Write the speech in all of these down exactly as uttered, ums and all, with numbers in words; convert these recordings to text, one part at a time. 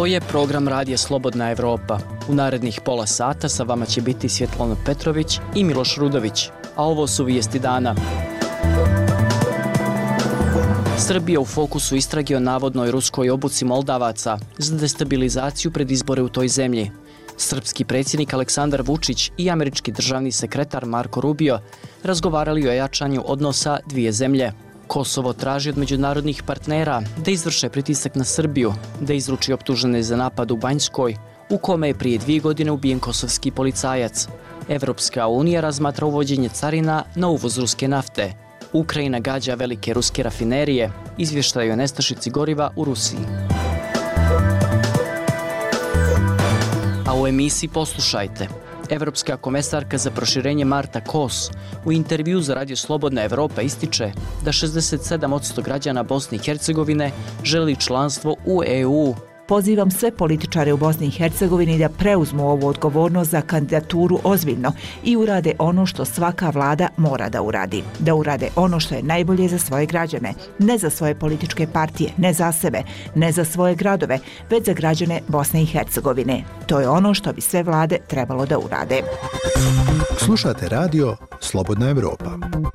Ovo je program Radija Slobodna Evropa. U narednih pola sata sa vama će biti Svjetlana Petrović i Miloš Rudović, a ovo su vijesti dana. Srbija u fokusu istrage o navodnoj ruskoj obuci Moldavaca za destabilizaciju pred izbore u toj zemlji. Srpski predsjednik Aleksandar Vučić i američki državni sekretar Marko Rubio razgovarali o jačanju odnosa dvije zemlje. Kosovo traži od međunarodnih partnera da izvrše pritisak na Srbiju, da izruči optužene za napad u Banjskoj, u kome je prije dvije godine ubijen kosovski policajac. Evropska unija razmatra uvođenje carina na uvoz ruske nafte. Ukrajina gađa velike ruske rafinerije, izvještaju o nestašici goriva u Rusiji. A u emisiji poslušajte. Evropska komesarka za proširenje Marta Kos u intervju za Radio Slobodna Evropa ističe da šezdeset sedam posto građana Bosne i Hercegovine želi članstvo u E U. Pozivam sve političare u Bosni i Hercegovini da preuzmu ovu odgovornost za kandidaturu ozbiljno i urade ono što svaka vlada mora da uradi. Da urade ono što je najbolje za svoje građane, ne za svoje političke partije, ne za sebe, ne za svoje gradove, već za građane Bosne i Hercegovine. To je ono što bi sve vlade trebalo da urade. Slušate radio Slobodna Evropa.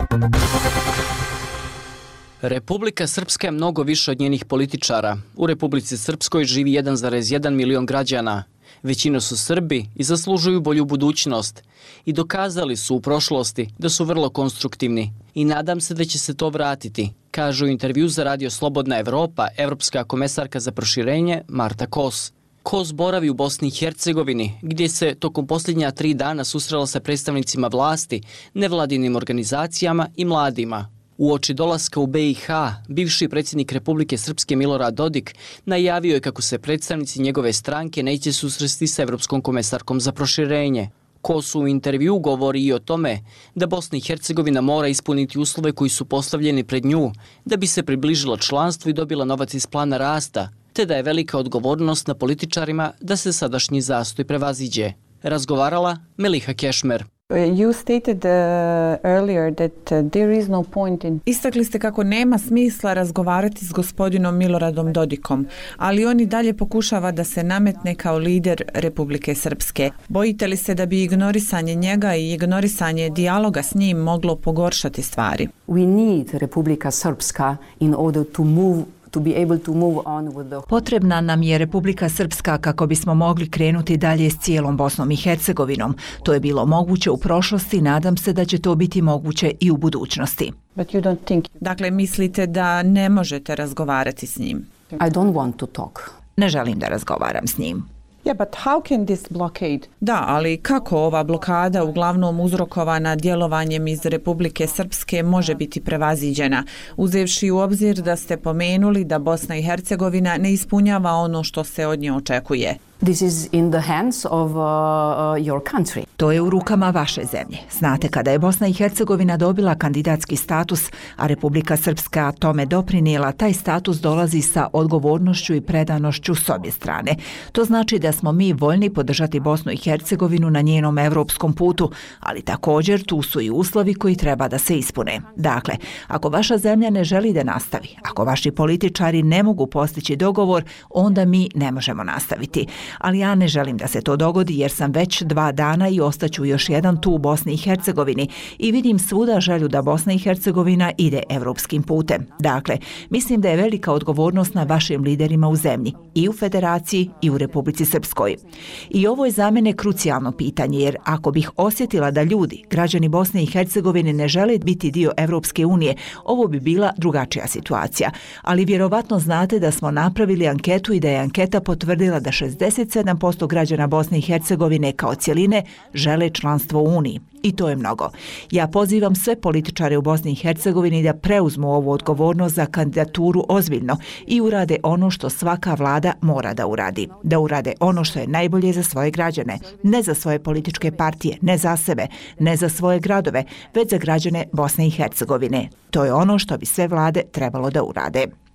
Republika Srpska je mnogo više od njenih političara. U Republici Srpskoj živi jedan zarez jedan milion građana. Većina su Srbi i zaslužuju bolju budućnost. I dokazali su u prošlosti da su vrlo konstruktivni. I nadam se da će se to vratiti, kaže u intervju za Radio Slobodna Evropa evropska komesarka za proširenje Marta Kos. Kos boravi u Bosni i Hercegovini, gdje se tokom posljednja tri dana susrela sa predstavnicima vlasti, nevladinim organizacijama i mladima. Uoči dolaska u B i H, bivši predsjednik Republike Srpske Milorad Dodik najavio je kako se predstavnici njegove stranke neće susresti sa Evropskom komesarkom za proširenje. Kos u intervju govori i o tome da Bosna i Hercegovina mora ispuniti uslove koji su postavljeni pred nju da bi se približila članstvu i dobila novac iz plana rasta, te da je velika odgovornost na političarima da se sadašnji zastoj prevaziđe. Razgovarala Meliha Kešmer. You stated uh, earlier that uh, there is no point in... Istakli ste kako nema smisla razgovarati s gospodinom Miloradom Dodikom, ali on i dalje pokušava da se nametne kao lider Republike Srpske. Bojite li se da bi ignorisanje njega i ignorisanje dijaloga s njim moglo pogoršati stvari? We need Republika Srpska in order to move To be able to move on with the... Potrebna nam je Republika Srpska kako bismo mogli krenuti dalje s cijelom Bosnom i Hercegovinom. To je bilo moguće u prošlosti, nadam se da će to biti moguće i u budućnosti. But you don't think... Dakle, mislite da ne možete razgovarati s njim? I don't want to talk. Ne želim da razgovaram s njim. Yeah, but how can this blockade... Da, ali kako ova blokada, uglavnom uzrokovana djelovanjem iz Republike Srpske, može biti prevaziđena, uzevši u obzir da ste pomenuli da Bosna i Hercegovina ne ispunjava ono što se od nje očekuje? This is in the hands of uh, your country. To je u rukama vaše zemlje. Znate, kada je Bosna i Hercegovina dobila kandidatski status, a Republika Srpska tome doprinijela, taj status dolazi sa odgovornošću i predanošću s obje strane. To znači da smo mi voljni podržati Bosnu i Hercegovinu na njenom evropskom putu, ali također tu su i uslovi koji treba da se ispune. Dakle, ako vaša zemlja ne želi da nastavi, ako vaši političari ne mogu postići dogovor, onda mi ne možemo nastaviti. Ali ja ne želim da se to dogodi jer sam već dva dana i ostaću još jedan tu u Bosni i Hercegovini i vidim svuda želju da Bosna i Hercegovina ide evropskim putem. Dakle, mislim da je velika odgovornost na vašim liderima u zemlji, i u Federaciji i u Republici Srpskoj. I ovo je za mene krucijalno pitanje jer ako bih osjetila da ljudi, građani Bosne i Hercegovine ne žele biti dio Evropske unije, ovo bi bila drugačija situacija. Ali vjerovatno znate da smo napravili anketu i da je anketa potvrdila da šezdeset sedam posto građana Bosne i Hercegovine kao cjeline žele članstvo u Uniji. I to je mnogo. Ja pozivam sve političare u Bosni i Hercegovini da preuzmu ovu odgovornost za kandidaturu ozbiljno i urade ono što svaka vlada mora da uradi. Da urade ono što je najbolje za svoje građane, ne za svoje političke partije, ne za sebe, ne za svoje gradove, već za građane Bosne i Hercegovine. To je ono što bi sve vlade trebalo da urade.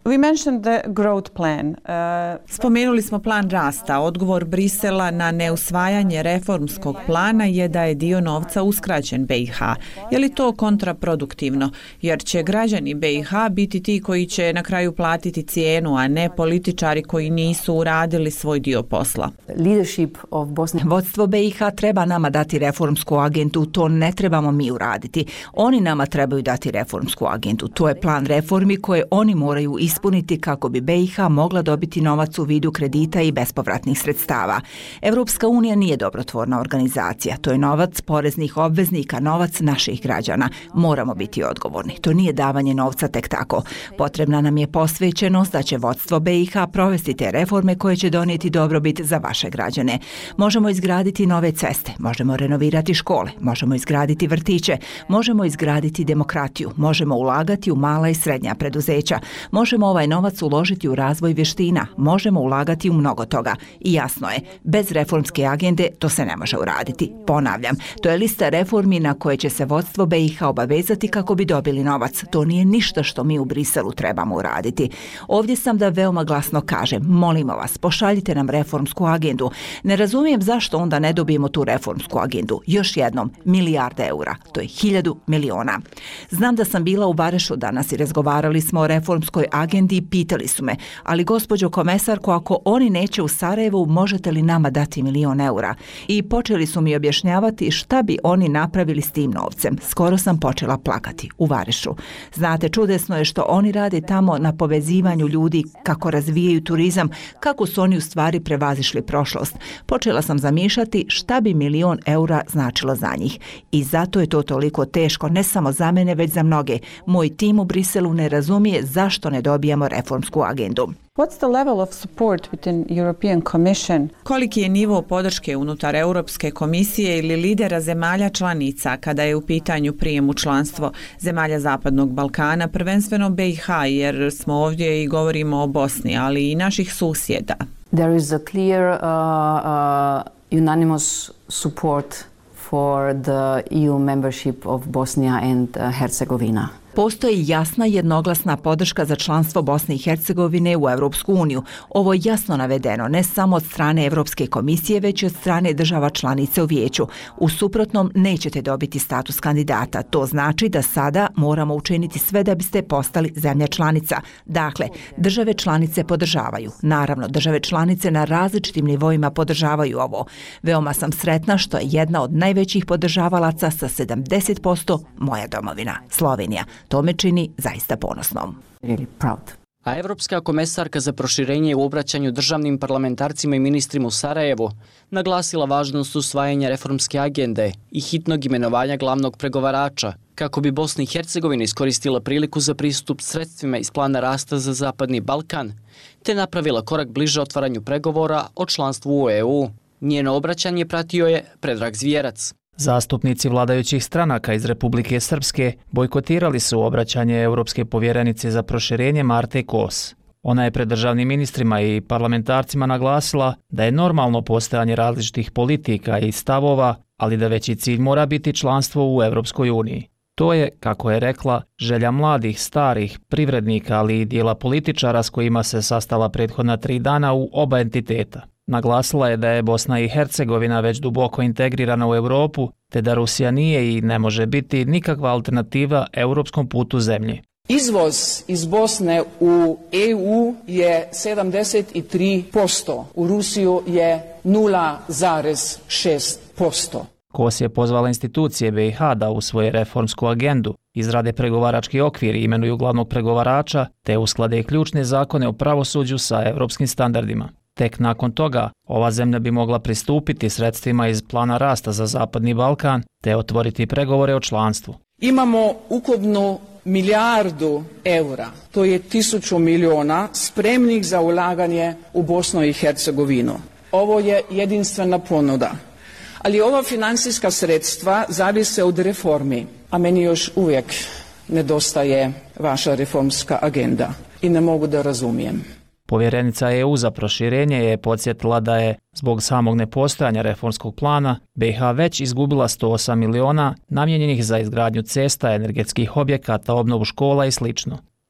We mentioned the growth plan. Uh, Spomenuli smo plan rasta. Odgovor Brisela na neusvajanje reformskog plana je da je dio novca uskraćen B i H. Je li to kontraproduktivno? Jer će građani B i H biti ti koji će na kraju platiti cijenu, a ne političari koji nisu uradili svoj dio posla. Leadership of Bosnia. Vodstvo B i H treba nama dati reformsku agendu, to ne trebamo mi uraditi. Oni nama trebaju dati reformsku agendu. To je plan reformi koje oni moraju ispuniti kako bi B i H mogla dobiti novac u vidu kredita i bespovratnih sredstava. Evropska unija nije dobrotvorna organizacija. To je novac poreznih obveznika, novac naših građana. Moramo biti odgovorni. To nije davanje novca tek tako. Potrebna nam je posvećenost da će vodstvo B i H provesti te reforme koje će donijeti dobrobit za vaše građane. Možemo izgraditi nove ceste, možemo renovirati škole, možemo izgraditi vrtiće, možemo izgraditi demokratiju, možemo ulagati u mala i srednja preduzeća, možemo ovaj novac uložiti u razvoj vještina, možemo ulagati u mnogo toga. I jasno je, bez reformske agende to se ne može uraditi. Ponavljam, to je lista reformi na koje će se vodstvo B i H obavezati kako bi dobili novac. To nije ništa što mi u Briselu trebamo uraditi. Ovdje sam da veoma glasno kažem, molimo vas, pošaljite nam reformsku agendu. Ne razumijem zašto onda ne dobijemo tu reformsku agendu. Još jednom, milijarda eura, to je hiljadu miliona. Znam da sam bila u Varešu danas i razgovarali smo o reformskoj agendi i pitali su me, ali gospođo komesarko, ako oni neće u Sarajevu, možete li nama dati milion eura? I počeli su mi objašnjavati šta bi oni napravili s tim novcem. Skoro sam počela plakati u Varešu. Znate, čudesno je što oni rade tamo na povezivanju ljudi, kako razvijaju turizam, kako su oni u stvari prevazišli prošlost. Počela sam zamišljati šta bi milion eura značilo za njih. I zato je to toliko teško, ne samo za mene, već za mnoge. Moj tim u Briselu ne razumije zašto ne dobijamo reformsku agendu. What's the level of support within European Commission? Koliki je nivo podrške unutar Europske komisije ili lidera zemalja članica kada je u pitanju prijem u članstvo zemalja Zapadnog Balkana, prvenstveno B i H, jer smo ovdje i govorimo o Bosni, ali i naših susjeda? There is a clear uh, uh, unanimous support for the E U membership of Bosnia and uh, Herzegovina. Postoji jasna jednoglasna podrška za članstvo Bosne i Hercegovine u Europsku uniju. Ovo je jasno navedeno ne samo od strane Europske komisije, već i od strane država članica u vijeću. U suprotnom nećete dobiti status kandidata. To znači da sada moramo učiniti sve da biste postali zemlja članica. Dakle, države članice podržavaju. Naravno, države članice na različitim nivoima podržavaju ovo. Veoma sam sretna što je jedna od najvećih podržavalaca sa sedamdeset posto moja domovina, Slovenija. To me čini zaista ponosnom. Really proud. A Evropska komesarka za proširenje u obraćanju državnim parlamentarcima i ministrima u Sarajevu naglasila važnost usvajanja reformske agende i hitnog imenovanja glavnog pregovarača kako bi Bosna i Hercegovina iskoristila priliku za pristup sredstvima iz plana rasta za Zapadni Balkan, te napravila korak bliže otvaranju pregovora o članstvu u E U. Njeno obraćanje pratio je Predrag Zvijerac. Zastupnici vladajućih stranaka iz Republike Srpske bojkotirali su obraćanje Europske povjerenice za proširenje Marte Kos. Ona je pred državnim ministrima i parlamentarcima naglasila da je normalno postojanje različitih politika i stavova, ali da veći cilj mora biti članstvo u Europskoj uniji. To je, kako je rekla, želja mladih, starih, privrednika, ali i dijela političara s kojima se sastala prethodna tri dana u oba entiteta. Naglasila je da je Bosna i Hercegovina već duboko integrirana u Europu, te da Rusija nije i ne može biti nikakva alternativa europskom putu zemlje. Izvoz iz Bosne u E U je sedamdeset tri posto, u Rusiju je nula zarez šest posto. Kos je pozvala institucije B i H da usvoje reformsku agendu, izrade pregovarački okvir i imenuju glavnog pregovarača, te usklade ključne zakone o pravosuđu sa europskim standardima. Tek nakon toga, ova zemlja bi mogla pristupiti sredstvima iz plana rasta za Zapadni Balkan, te otvoriti pregovore o članstvu. Imamo ukupno milijardu eura, to je tisuću miliona, spremnih za ulaganje u Bosnu i Hercegovinu. Ovo je jedinstvena ponuda. Ali ova financijska sredstva zavise od reformi, a meni još uvijek nedostaje vaša reformska agenda i ne mogu da razumijem. Povjerenica E U za proširenje je podsjetila da je, zbog samog nepostojanja reformskog plana, B i H već izgubila sto osam miliona namijenjenih za izgradnju cesta, energetskih objekata, obnovu škola i sl.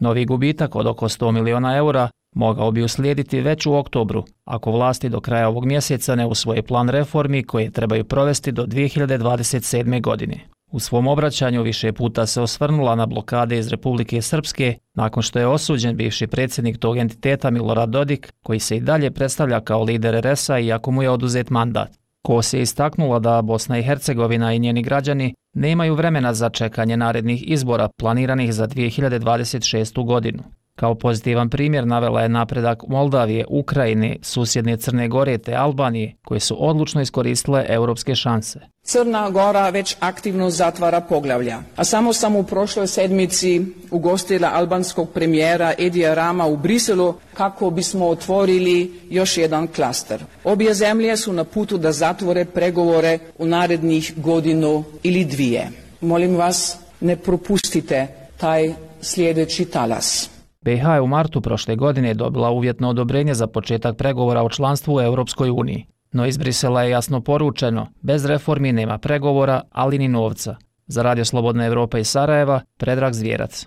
Novi gubitak od oko sto miliona eura mogao bi uslijediti već u oktobru, ako vlasti do kraja ovog mjeseca ne usvoje plan reformi koje trebaju provesti do dvije hiljade dvadeset sedme. godine. U svom obraćanju više puta se osvrnula na blokade iz Republike Srpske nakon što je osuđen bivši predsjednik tog entiteta Milorad Dodik, koji se i dalje predstavlja kao lider er es a iako mu je oduzet mandat. Kos je istaknula da Bosna i Hercegovina i njeni građani nemaju vremena za čekanje narednih izbora planiranih za dvije hiljade dvadeset šestu. godinu. Kao pozitivan primjer navela je napredak Moldavije, Ukrajine, susjedne Crne Gore te Albanije, koje su odlučno iskoristile europske šanse. Crna Gora već aktivno zatvara poglavlja, a samo sam u prošloj sedmici ugostila albanskog premijera Edija Rama u Briselu kako bismo otvorili još jedan klaster. Obje zemlje su na putu da zatvore pregovore u narednih godinu ili dvije. Molim vas, ne propustite taj sljedeći talas. be i ha je u martu prošle godine dobila uvjetno odobrenje za početak pregovora o članstvu u Europskoj uniji. No iz Brisela je jasno poručeno, bez reformi nema pregovora, ali ni novca. Za Radio Slobodna Evropa iz Sarajeva, Predrag Zvjerac.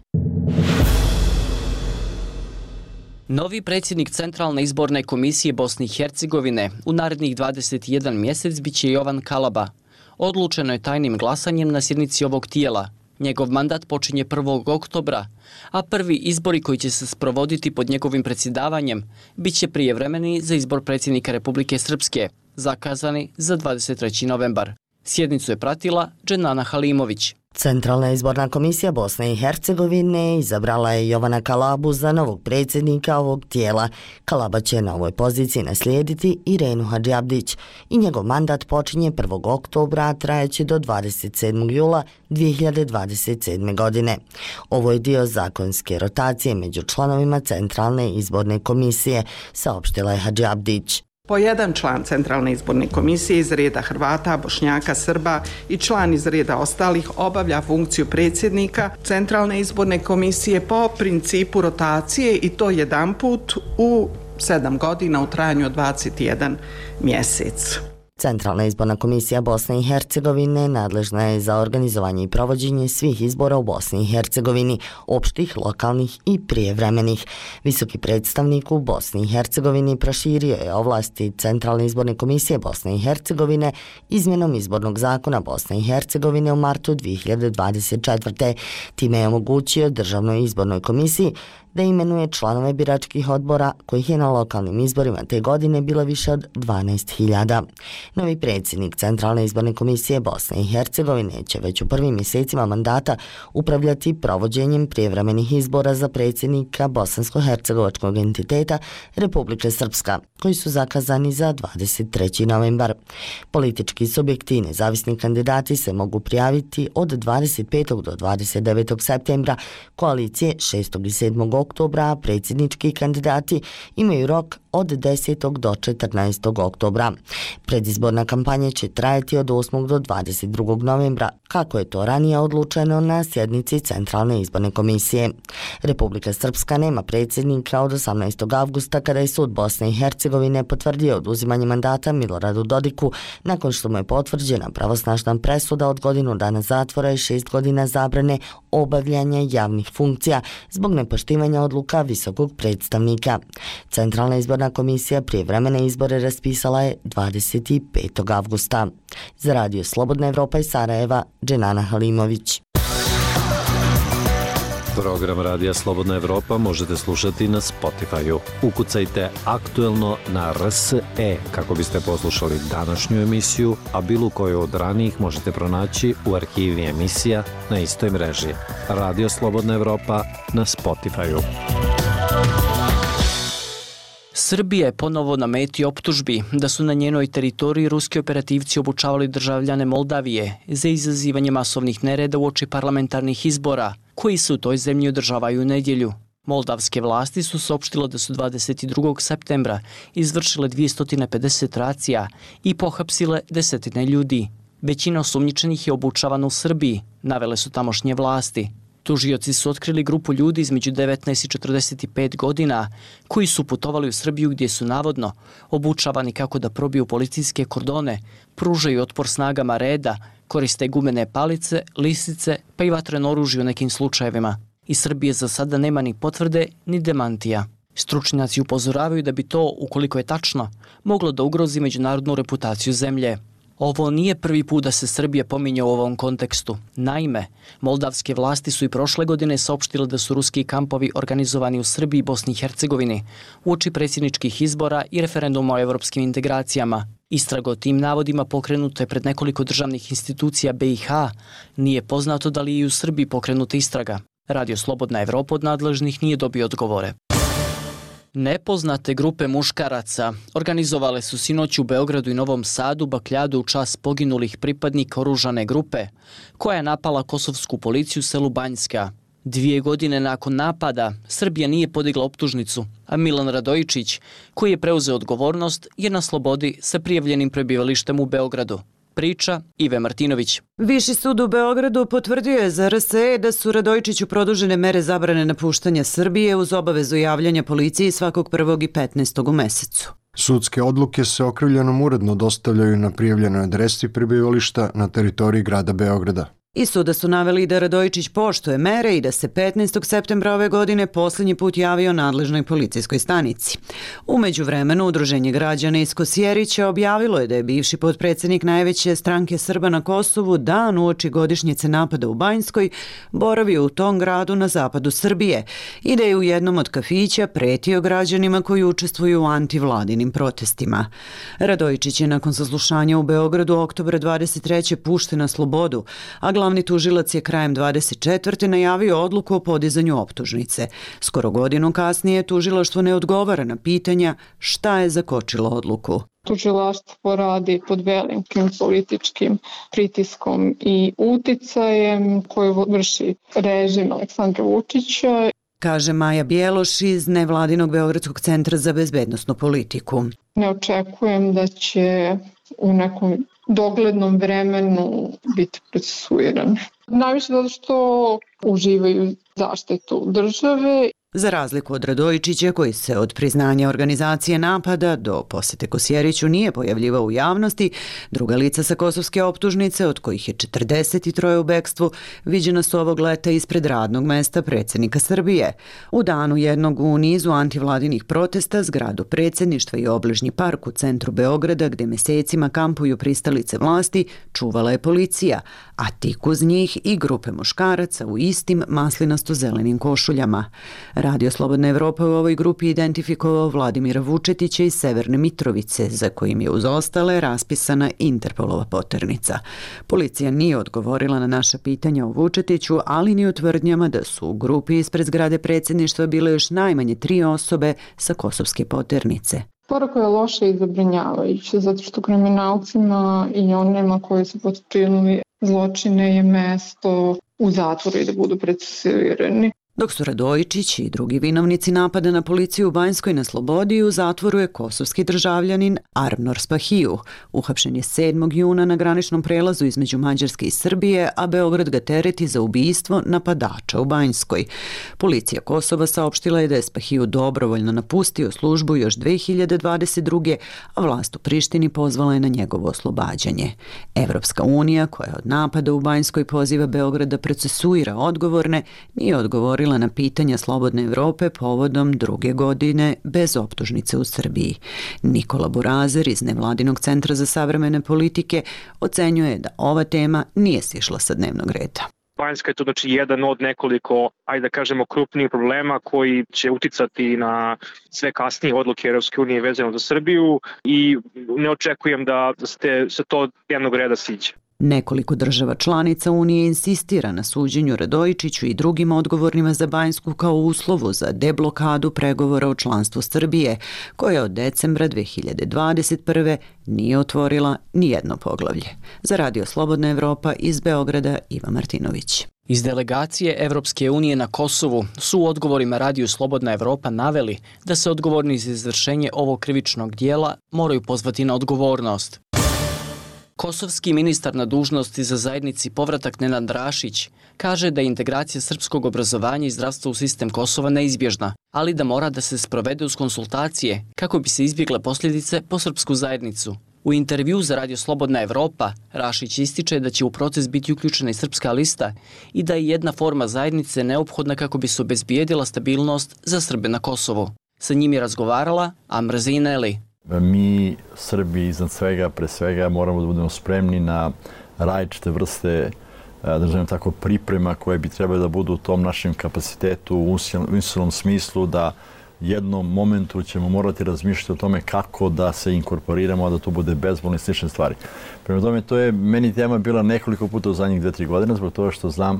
Novi predsjednik Centralne izborne komisije Bosne i Hercegovine u narednih dvadeset jedan mjesec biće Jovan Kalaba. Odlučeno je tajnim glasanjem na sjednici ovog tijela. Njegov mandat počinje prvog oktobra, a prvi izbori koji će se sprovoditi pod njegovim predsjedavanjem biće prijevremeni za izbor predsjednika Republike Srpske, zakazani za dvadeset treći novembar. Sjednicu je pratila Dženana Halimović. Centralna izborna komisija Bosne i Hercegovine izabrala je Jovana Kalabu za novog predsjednika ovog tijela. Kalaba će na ovoj poziciji naslijediti Irenu Hadžiabdić i njegov mandat počinje prvog oktobra, a trajeće do dvadeset sedmog jula dvije hiljade dvadeset sedme. godine. Ovo je dio zakonske rotacije među članovima Centralne izborne komisije, saopštila je Hadžiabdić. Po jedan član Centralne izborne komisije iz reda Hrvata, Bošnjaka, Srba i član iz reda ostalih obavlja funkciju predsjednika Centralne izborne komisije po principu rotacije i to jedan put u sedam godina u trajanju od dvadeset jedan mjesec. Centralna izborna komisija Bosne i Hercegovine nadležna je za organizovanje i provođenje svih izbora u Bosni i Hercegovini, opštih, lokalnih i prijevremenih. Visoki predstavnik u Bosni i Hercegovini proširio je ovlasti Centralne izborne komisije Bosne i Hercegovine izmjenom izbornog zakona Bosne i Hercegovine u martu dvije hiljade dvadeset četvrte. Time je omogućio Državnoj izbornoj komisiji da imenuje članove biračkih odbora, kojih je na lokalnim izborima te godine bilo više od dvanaest hiljada. Novi predsjednik Centralne izborne komisije Bosne i Hercegovine će već u prvim mjesecima mandata upravljati provođenjem prijevremenih izbora za predsjednika bosansko-hercegovačkog entiteta Republike Srpska, koji su zakazani za dvadeset treći novembar. Politički subjekti i nezavisni kandidati se mogu prijaviti od dvadeset petog do dvadeset devetog septembra, koalicije šestog i sedmog oktobra, a predsjednički kandidati imaju rok od desetog do četrnaestog oktobra. Predizborna kampanja će trajati od osmog do dvadeset drugog novembra, kako je to ranije odlučeno na sjednici Centralne izborne komisije. Republika Srpska nema predsjednika od osamnaestog avgusta, kada je sud Bosne i Hercegovine potvrdio oduzimanje mandata Miloradu Dodiku, nakon što mu je potvrđena pravosnažna presuda od godinu dana zatvora i šest godina zabrane obavljanja javnih funkcija zbog nepoštivanja odluka visokog predstavnika. Centralna izborna komisija prijevremene izbore raspisala je dvadeset petog avgusta. Za Radio Slobodna Evropa iz Sarajeva, Dženana Halimović. Program Radija Slobodna Evropa možete slušati na Spotify-u. Ukucajte aktuelno na R S E kako biste poslušali današnju emisiju, a bilo koju od ranijih možete pronaći u arhivi emisija na istoj mreži. Radio Slobodna Evropa na Spotify-u. Srbija je ponovo na meti optužbi da su na njenoj teritoriji ruski operativci obučavali državljane Moldavije za izazivanje masovnih nereda uoči parlamentarnih izbora, koji se u toj zemlji održavaju u nedjelju. Moldavske vlasti su saopštile da su dvadeset drugog septembra izvršile dvjesto pedeset racija i pohapsile desetine ljudi. Većina osumnjičenih je obučavana u Srbiji, navele su tamošnje vlasti. Tužioci su otkrili grupu ljudi između devetnaest i četrdeset pet godina koji su putovali u Srbiju gdje su navodno obučavani kako da probiju policijske kordone, pružaju otpor snagama reda, koriste gumene palice, lisice pa i vatreno oružje u nekim slučajevima. Iz Srbije za sada nema ni potvrde ni demantija. Stručnjaci upozoravaju da bi to, ukoliko je tačno, moglo da ugrozi međunarodnu reputaciju zemlje. Ovo nije prvi put da se Srbija pominje u ovom kontekstu. Naime, moldavske vlasti su i prošle godine saopštile da su ruski kampovi organizovani u Srbiji i Bosni i Hercegovini uoči predsjedničkih izbora i referenduma o evropskim integracijama. Istraga o tim navodima pokrenuta je pred nekoliko državnih institucija B i H. Nije poznato da li je i u Srbiji pokrenuta istraga. Radio Slobodna Evropa od nadležnih nije dobio odgovore. Nepoznate grupe muškaraca organizovale su sinoć u Beogradu i Novom Sadu bakljadu u čast poginulih pripadnika oružane grupe koja je napala kosovsku policiju u selu Banjska. Dvije godine nakon napada Srbija nije podigla optužnicu, a Milan Radojičić, koji je preuzeo odgovornost, je na slobodi sa prijavljenim prebivalištem u Beogradu. Priča Ive Martinović. Viši sud u Beogradu potvrdio je za R S E da su Radojičiću produžene mere zabrane napuštanja Srbije uz obavezu javljanja policiji svakog prvog i petnaestog u mesecu. Sudske odluke se okrivljenom uredno dostavljaju na prijavljenoj adresi prebivališta na teritoriji grada Beograda. Iz suda su naveli da Radojičić poštuje mere i da se petnaestog septembra ove godine posljednji put javio nadležnoj policijskoj stanici. U međuvremenu, Udruženje građana iz Kosjerića objavilo je da je bivši potpredsjednik najveće stranke Srba na Kosovu dan uoči godišnjice napada u Banjskoj boravio u tom gradu na zapadu Srbije i da je u jednom od kafića pretio građanima koji učestvuju u antivladinim protestima. Radojičić je nakon saslušanja u Beogradu oktobra dvadeset treće pušten na slobodu, a glavni tužilac je krajem dvadeset četvrte najavio odluku o podizanju optužnice. Skoro godinu kasnije tužilaštvo ne odgovara na pitanja šta je zakočilo odluku. Tužilaštvo radi pod velikim političkim pritiskom i uticajem koji vrši režim Aleksandra Vučića, kaže Maja Bjeloš iz nevladinog Beogradskog centra za bezbednosnu politiku. Ne očekujem da će u nekom doglednom vremenu biti procesuiran. Najviše zato što uživaju zaštitu države. Za razliku od Radojičića, koji se od priznanja organizacije napada do posete Kosjeriću nije pojavljivao u javnosti, druga lica sa kosovske optužnice, od kojih je četrdeset tri u bekstvu, viđena su ovog leta ispred radnog mesta predsjednika Srbije. U danu jednog u nizu antivladinih protesta zgradu predsjedništva i obližnji park u centru Beograda, gde mesecima kampuju pristalice vlasti, čuvala je policija, a tik uz njih i grupe muškaraca u istim maslinasto-zelenim košuljama. Radio Slobodna Evropa u ovoj grupi identifikovao Vladimira Vučetića iz Severne Mitrovice, za kojim je uz ostale raspisana Interpolova poternica. Policija nije odgovorila na naša pitanja o Vučetiću, ali ni o tvrdnjama da su u grupi ispred zgrade predsjedništva bile još najmanje tri osobe sa kosovske poternice. Poruka je loša i zabrinjavajuća, zato što kriminalcima i onima koji su počinili zločine je mesto u zatvoru i da budu procesuirani. Dok su Radojičić i drugi vinovnici napada na policiju u Banjskoj na slobodi, u zatvoru je kosovski državljanin Armnor Spahiju. Uhapšen je sedmog juna na graničnom prelazu između Mađarske i Srbije, a Beograd ga tereti za ubistvo napadača u Banjskoj. Policija Kosova saopštila je da je Spahiju dobrovoljno napustio službu još dve hiljade dvadeset druge. a vlast u Prištini pozvala je na njegovo oslobađanje. Evropska unija, koja od napada u Banjskoj poziva Beograd da procesuira odgovorne, nije odgovorila na pitanja Slobodne Evrope povodom druge godine bez optužnice u Srbiji. Nikola Burazer iz Nevladinog centra za savremene politike ocenjuje da ova tema nije sišla sa dnevnog reda. Banjska je to znači jedan od nekoliko, ajde da kažemo, krupnijih problema koji će uticati na sve kasnije odluke Europske unije vezano za Srbiju i ne očekujem da ste se to dnevnog reda siđe. Nekoliko država članica Unije insistira na suđenju Radojičiću i drugim odgovornima za Banjsku kao uslovu za deblokadu pregovora o članstvu Srbije, koja od decembra dve hiljade dvadeset prve nije otvorila ni jedno poglavlje. Za Radio Slobodna Evropa iz Beograda Iva Martinović. Iz delegacije Evropske unije na Kosovu su u odgovorima Radiju Slobodna Evropa naveli da se odgovorni za izvršenje ovog krivičnog dijela moraju pozvati na odgovornost. Kosovski ministar na dužnosti za zajednici povratak Nenad Rašić kaže da je integracija srpskog obrazovanja i zdravstva u sistem Kosova neizbježna, ali da mora da se sprovede uz konsultacije kako bi se izbjegle posljedice po srpsku zajednicu. U intervju za Radio Slobodna Evropa, Rašić ističe da će u proces biti uključena i Srpska lista i da je jedna forma zajednice neophodna kako bi se obezbijedila stabilnost za Srbe na Kosovu. Sa njim je razgovarala Amr Zeineli. Mi, Srbi, iznad svega, pre svega, moramo da budemo spremni na različite vrste da želim tako, priprema koje bi trebali da budu u tom našem kapacitetu, u usilnom smislu da jednom momentu ćemo morati razmišljati o tome kako da se inkorporiramo, a da to bude bezbolno i slične stvari. Prema tome, to je meni tema bila nekoliko puta u zadnjih dve, tri godine, zbog toga što znam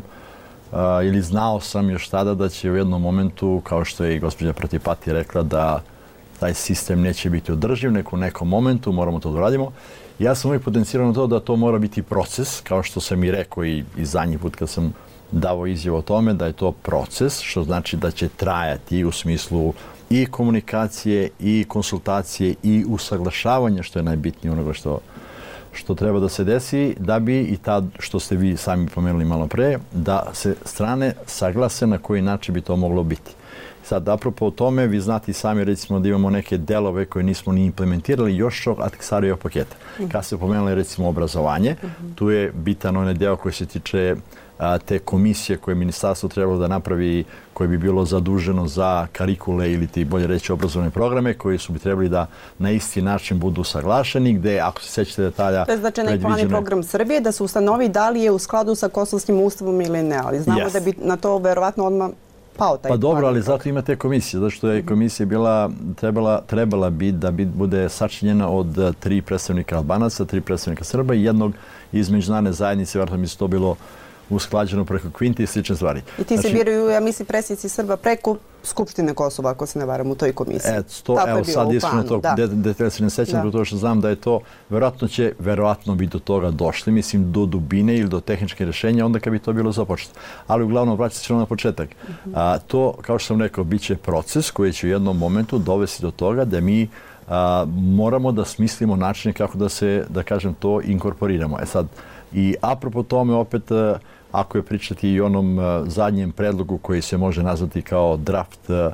a, ili znao sam još tada da će u jednom momentu, kao što je i gospođa Pratipati rekla, da taj sistem neće biti održiv, nego u nekom momentu moramo to da radimo. Ja sam uvijek potencirao na to da to mora biti proces, kao što sam i rekao i, i zadnji put kad sam davo izjavu o tome, da je to proces, što znači da će trajati u smislu i komunikacije, i konsultacije, i usaglašavanja, što je najbitnije onoga što, što treba da se desi, da bi i tad, što ste vi sami pomenuli malo pre, da se strane saglase na koji način bi to moglo biti. Sad, apropo o tome, vi znate i sami, recimo, da imamo neke delove koje nismo ni implementirali još od Ahtisarijevog paketa. Kad se pomenuli, recimo, obrazovanje, tu je bitan onaj deo koji se tiče a, te komisije koje ministarstvo trebalo da napravi, koje bi bilo zaduženo za karikule ili ti bolje reći obrazovne programe, koji su bi trebali da na isti način budu saglašeni, gde, ako se sećate detalja... To je znači na plan i program Srbije da se ustanovi da li je u skladu sa kosovskim ustavom ili ne, ali znamo yes. da bi na to verovatno odmah pao taj. Pa dobro, ali zato ima te komisije, zato što je komisija bila, trebala, trebala bi da bi, bude sačinjena od tri predstavnika Albanaca, tri predstavnika Srba i jednog iz međunarodne zajednice, vjerojatno mi se to bilo usklađeno preko Kvinti i slične stvari. I ti znači, se biraju, ja mislim, predsjednici Srba preko Skupštine Kosova, ako se ne varam, u toj komisiji. E, to, evo sad iskreno to, detalja se ne sećam, zbog toga što znam da je to, verovatno će, verovatno bi do toga došli, mislim, do dubine ili do tehničke rješenja, onda kad bi to bilo započeto. Ali uglavnom, vraćati se na početak. Uh-huh. A, to, kao što sam rekao, bit će proces koji će u jednom momentu dovesti do toga da mi a, moramo da smislimo načine kako da se, da kažem, to inkorporiramo. E sad, i apropo tome, opet, ako je pričati i onom uh, zadnjem predlogu koji se može nazvati kao draft uh,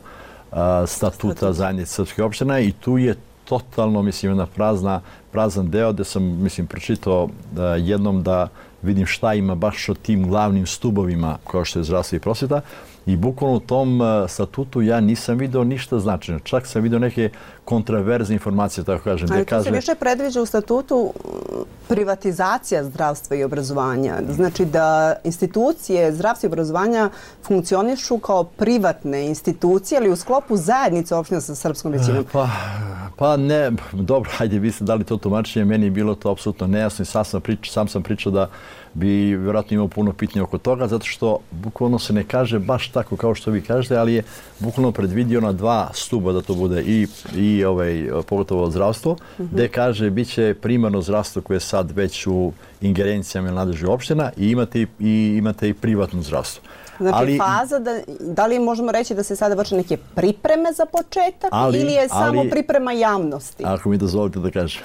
statuta zajednice srpskih opština i tu je totalno, mislim, jedna prazna, prazan deo gde sam, mislim, pročitao uh, jednom da vidim šta ima baš o tim glavnim stubovima kao što je zdravstvo i prosvjeta i bukvalno u tom uh, statutu ja nisam video ništa značajno. Čak sam video neke kontraverzne informacije, tako kažem. Ali to kaže... se više predviđa u statutu privatizacija zdravstva i obrazovanja. Znači da institucije zdravstva i obrazovanja funkcionišu kao privatne institucije, ali u sklopu zajednice opština sa srpskom većinom. Pa, pa ne, dobro, hajde, vi ste dali to tumačenje, meni je bilo to apsolutno nejasno i sam sam, priča, sam sam pričao da bi vjerojatno imao puno pitanja oko toga, zato što bukvalno se ne kaže baš tako kao što vi kažete, ali je bukvalno predvidio na dva stuba da to bude i, i ovaj, pogotovo zdravstvo, uh-huh. gde kaže bit će primarno zdravstvo koje je sad već u ingerencijama ili nadležnih opština i imate i, imate i privatno zdravstvo. Znači ali, faza, da, da li možemo reći da se sada vrše neke pripreme za početak ali, ili je samo ali, priprema javnosti? Ako mi dozvolite da kažem.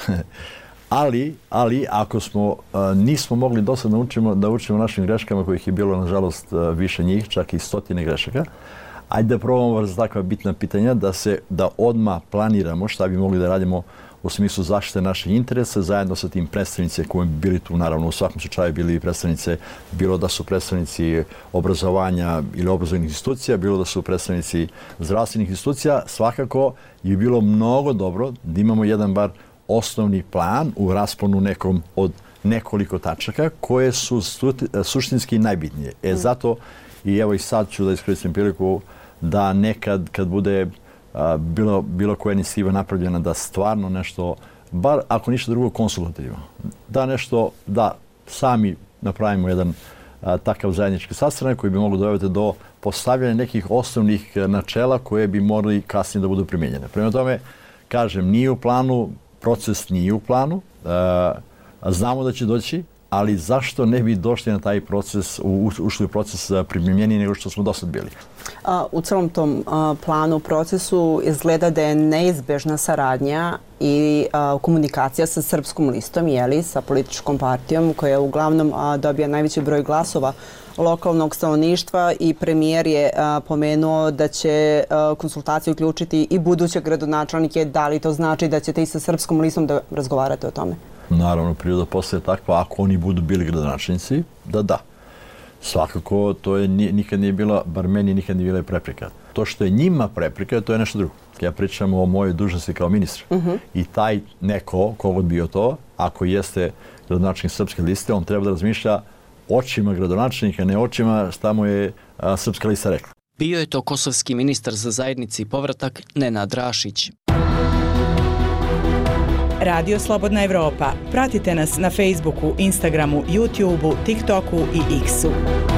Ali, ali ako smo, uh, nismo mogli do sad naučimo, da učimo našim greškama, kojih je bilo, nažalost, uh, više njih, čak i stotine grešaka, ajde da probamo za takva bitna pitanja, da se da odmah planiramo šta bi mogli da radimo u smislu zaštite naših interesa, zajedno sa tim predstavnice koji bi bili tu, naravno, u svakom slučaju bili predstavnice, bilo da su predstavnici obrazovanja ili obrazovnih institucija, bilo da su predstavnici zdravstvenih institucija, svakako je bilo mnogo dobro da imamo jedan bar osnovni plan u rasponu nekom od nekoliko tačaka koje su suštinski najbitnije. E zato, i evo i sad ću da iskoristim priliku da nekad kad bude a, bilo, bilo koja inicijativa napravljena da stvarno nešto, bar ako ništa drugo konsultativno, da nešto, da sami napravimo jedan a, takav zajednički sastanak koji bi mogli dovesti do postavljanja nekih osnovnih načela koje bi morali kasnije da budu primijenjene. Prema tome, kažem, nije u planu, proces nije u planu, znamo da će doći, ali zašto ne bi došli na taj proces, ušli u proces primjenjenja nego što smo do sad bili? U celom tom planu, procesu izgleda da je neizbežna saradnja i komunikacija sa Srpskom listom, jeli, sa političkom partijom koja uglavnom dobija najveći broj glasova lokalnog stanovništva i premijer je pomenuo da će konsultacije uključiti i buduće gradonačelnike. Da li to znači da ćete i sa Srpskom listom da razgovarate o tome? Naravno, priroda postaje takva, ako oni budu bili gradonačelnici, da da. Svakako, to je nikad nije bila, bar meni nikad nije bila prepreka. To što je njima prepreka, to je nešto drugo. Ja pričam o mojoj dužnosti kao ministra. Uh-huh. I taj neko, kogod bio to, ako jeste gradonačelnik Srpske liste, on treba da razmišlja očima gradonačelnika, ne očima šta mu je a, Srpska lista rekla. Bio je to kosovski ministar za zajednici i povratak Nenad Rašić. Radio Slobodna Evropa. Pratite nas na Facebooku, Instagramu, YouTubeu, TikToku i X-u.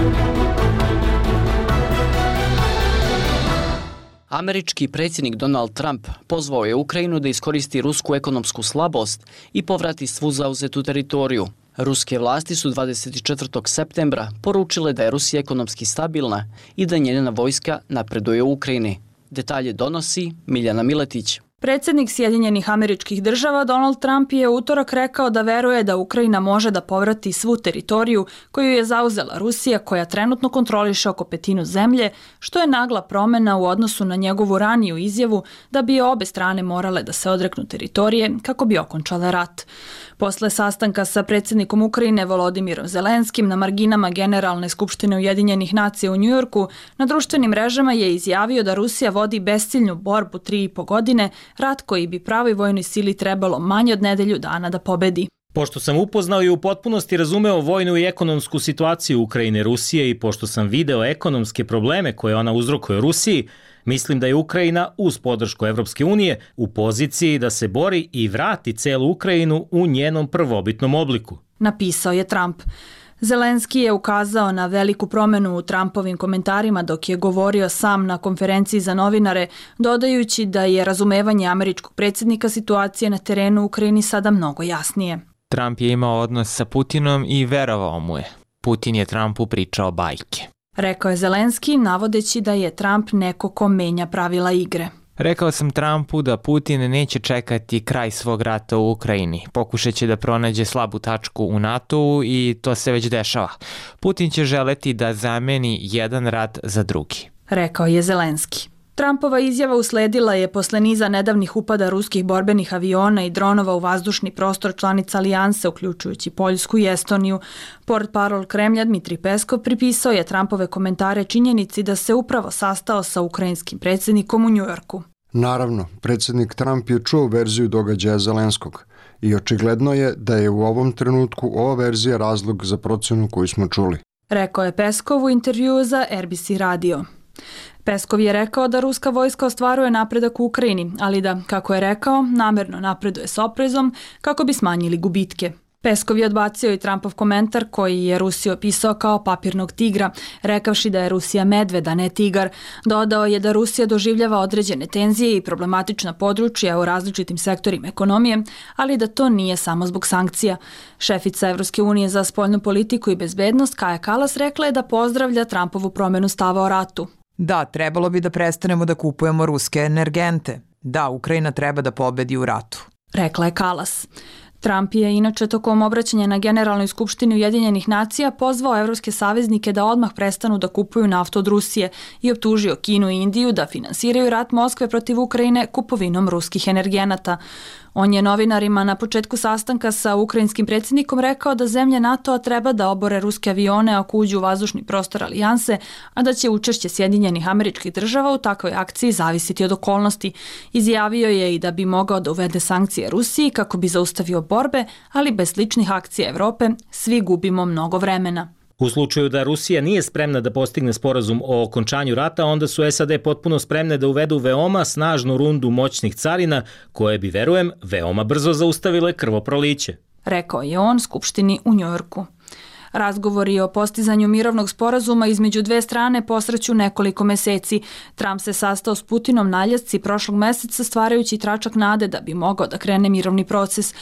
Američki predsjednik Donald Trump pozvao je Ukrajinu da iskoristi rusku ekonomsku slabost i povrati svu zauzetu teritoriju. Ruske vlasti su dvadeset četvrtog septembra poručile da je Rusija ekonomski stabilna i da njena vojska napreduje u Ukrajini. Detalje donosi Miljana Miletić. Predsjednik Sjedinjenih Američkih Država Donald Trump je utorak rekao da veruje da Ukrajina može da povrati svu teritoriju koju je zauzela Rusija, koja trenutno kontroliše oko petinu zemlje, što je nagla promjena u odnosu na njegovu raniju izjavu da bi obe strane morale da se odreknu teritorije kako bi okončale rat. Posle sastanka sa predsjednikom Ukrajine Volodimirom Zelenskim na marginama Generalne skupštine Ujedinjenih nacija u Njujorku, na društvenim mrežama je izjavio da Rusija vodi besciljnu borbu tri i po godine, rat koji bi pravoj vojnoj sili trebalo manje od nedelju dana da pobedi. Pošto sam upoznao i u potpunosti razumeo vojnu i ekonomsku situaciju Ukrajine i Rusije i pošto sam video ekonomske probleme koje ona uzrokuje Rusiji, mislim da je Ukrajina uz podršku Evropske unije u poziciji da se bori i vrati celu Ukrajinu u njenom prvobitnom obliku. Napisao je Trump. Zelenski je ukazao na veliku promjenu u Trumpovim komentarima dok je govorio sam na konferenciji za novinare, dodajući da je razumevanje američkog predsjednika situacije na terenu u Ukrajini sada mnogo jasnije. Trump je imao odnos sa Putinom i verovao mu je. Putin je Trumpu pričao bajke. Rekao je Zelenski, navodeći da je Trump neko ko menja pravila igre. Rekao sam Trumpu da Putin neće čekati kraj svog rata u Ukrajini. Pokušat će da pronađe slabu tačku u NATO-u i to se već dešava. Putin će želeti da zameni jedan rat za drugi. Rekao je Zelenski. Trumpova izjava usledila je posle niza nedavnih upada ruskih borbenih aviona i dronova u vazdušni prostor članica alijanse, uključujući Poljsku i Estoniju. Portparol Kremlja Dmitrij Peskov pripisao je Trumpove komentare činjenici da se upravo sastao sa ukrajinskim predsjednikom u Njujorku. Naravno, predsjednik Trump je čuo verziju događaja Zelenskog i očigledno je da je u ovom trenutku ova verzija razlog za procjenu koju smo čuli. Rekao je Peskov u intervjuu za R B C radio. Peskov je rekao da ruska vojska ostvaruje napredak u Ukrajini, ali da, kako je rekao, namerno napreduje s oprezom kako bi smanjili gubitke. Peskov je odbacio i Trumpov komentar koji je Rusiju opisao kao papirnog tigra, rekavši da je Rusija medved, a ne tigar. Dodao je da Rusija doživljava određene tenzije i problematična područja u različitim sektorima ekonomije, ali da to nije samo zbog sankcija. Šefica Evropske unije za spoljnu politiku i bezbednost Kaja Kallas rekla je da pozdravlja Trumpovu promjenu stava o ratu. Da, trebalo bi da prestanemo da kupujemo ruske energente. Da, Ukrajina treba da pobedi u ratu. Rekla je Kallas. Trump je inače tokom obraćanja na Generalnoj skupštini Ujedinjenih nacija pozvao evropske saveznike da odmah prestanu da kupuju naftu od Rusije i optužio Kinu i Indiju da finansiraju rat Moskve protiv Ukrajine kupovinom ruskih energenata. On je novinarima na početku sastanka sa ukrajinskim predsjednikom rekao da zemlje NATO-a treba da obore ruske avione ako uđu u vazdušni prostor alijanse, a da će učešće Sjedinjenih Američkih Država u takvoj akciji zavisiti od okolnosti. Izjavio je i da bi mogao da uvede sankcije Rusiji kako bi zaustavio borbe, ali bez sličnih akcija Evrope svi gubimo mnogo vremena. U slučaju da Rusija nije spremna da postigne sporazum o okončanju rata, onda su S A D potpuno spremne da uvedu veoma snažnu rundu moćnih carina, koje bi, verujem, veoma brzo zaustavile krvoproliće. Rekao je on Skupštini u Njujorku. Razgovori o postizanju mirovnog sporazuma između dve strane posreću nekoliko meseci. Trump se sastao s Putinom na Aljasci prošlog meseca stvarajući tračak nade da bi mogao da krene mirovni proces.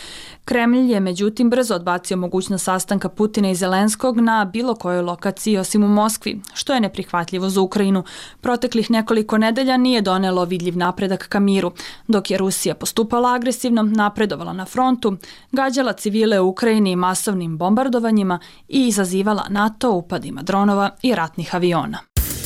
Kremlj je međutim brzo odbacio mogućnost sastanka Putina i Zelenskog na bilo kojoj lokaciji osim u Moskvi, što je neprihvatljivo za Ukrajinu. Proteklih nekoliko nedelja nije donelo vidljiv napredak ka miru, dok je Rusija postupala agresivno, napredovala na frontu, gađala civile u Ukrajini masovnim bombardovanjima i izazivala NATO upadima dronova i ratnih aviona.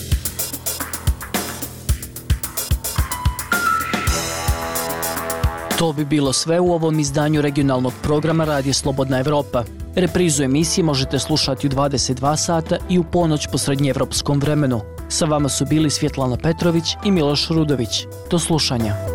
To bi bilo sve u ovom izdanju regionalnog programa Radija Slobodna Evropa. Reprizu emisije možete slušati u dvadeset dva sata i u ponoć po srednjeevropskom vremenu. Sa vama su bili Svjetlana Petrović i Miloš Rudović. Do slušanja.